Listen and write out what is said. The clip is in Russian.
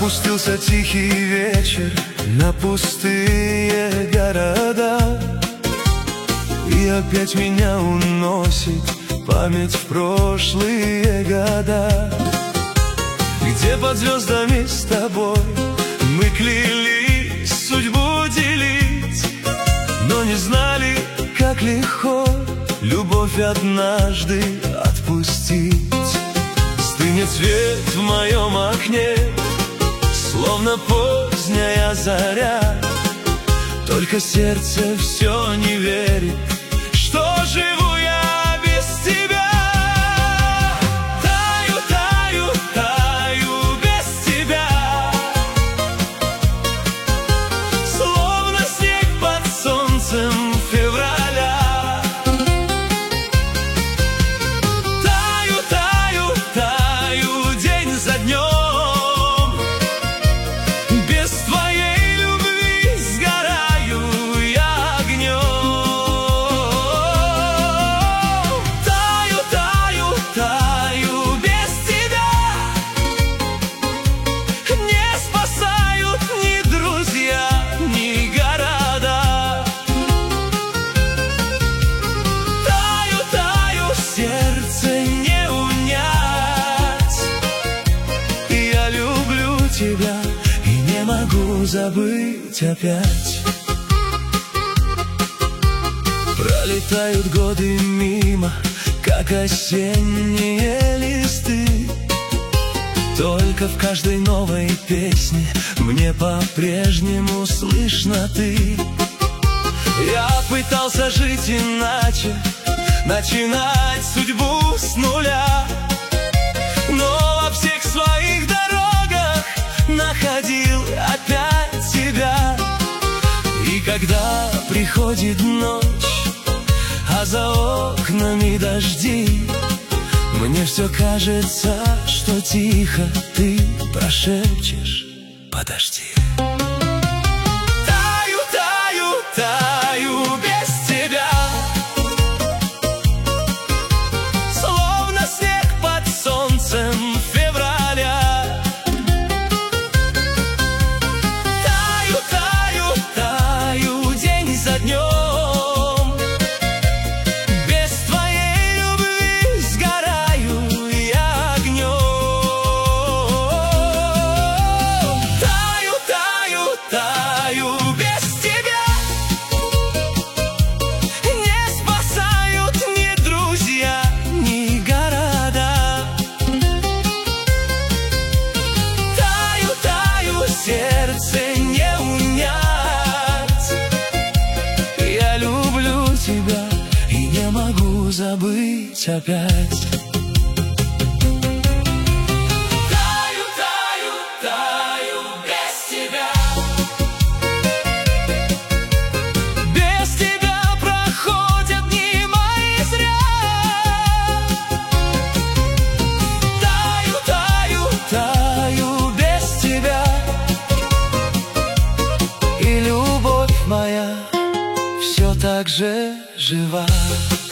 Опустился тихий вечер на пустые города, и опять меня уносит память в прошлые года, где под звездами с тобой мы клялись судьбу делить, но не знали, как легко любовь однажды отпустить. Стынет свет в моем окне, словно поздняя заря, только сердце все не верит, что живу я без тебя. Таю, таю, таю без тебя, словно снег под солнцем февраля. Таю, таю, таю день за днем, тебя и не могу забыть опять. Пролетают годы мимо, как осенние листы, только в каждой новой песне мне по-прежнему слышно ты. Я пытался жить иначе, начинать судьбу с нуля, но во всех своих дорогах находил опять тебя. И когда приходит ночь, а за окнами дожди, мне все кажется, что тихо ты прошепчешь: подожди. Таю, таю, таю без тебя, словно снег под солнцем февраля. Таю, таю, таю день за днем, без твоей любви сгораю я огнем. Таю, таю, таю без тебя, не спасают ни друзья, ни города. Таю, таю, сердце не унять. Я люблю тебя и не могу забыть опять. Таю, таю, таю без тебя, без тебя проходят дни мои зря. Таю, таю, таю без тебя, и любовь моя все так же жива.